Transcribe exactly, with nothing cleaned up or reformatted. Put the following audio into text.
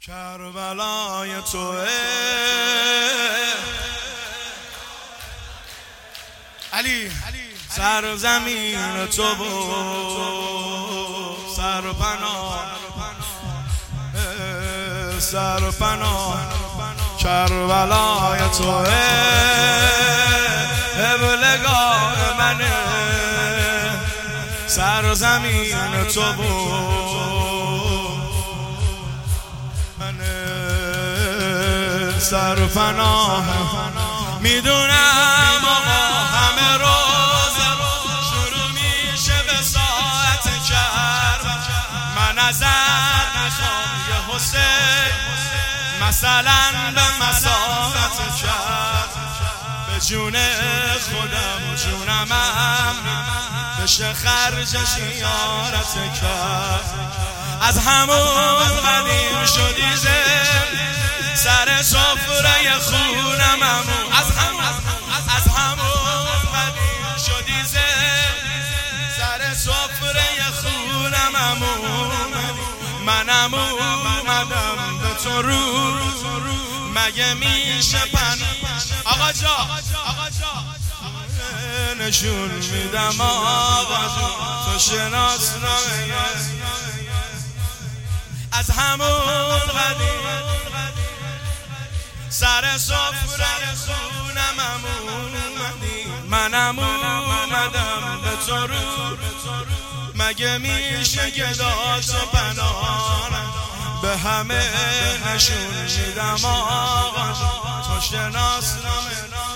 کربلای توه علی سر زمین تو بود سر و پناه سر و پناه کربلای توه ابلگاه منه سر زمین تو بود سر و پناه میدونم آقا همه روز شروع میشه به ساعت کرب من ازت میخوام یه حسین مثلا به مساحت کرب به جون خودم جونم هم بشه خرج زیارت کرب از همون قدیم شدی زن سر سفره خونم امون از همون از همون قدیم شدی زن سر سفره خونم امون منم اومدم به تو رو مگه میشه پن آقا جا نشون میدم آقا تو شناسنامه از همون قدیم سر سفره خونم اومدی منم اومدم به تو رو مگه میشه که داد و پناهم به همه نشون میدم آقا تو شناسنامه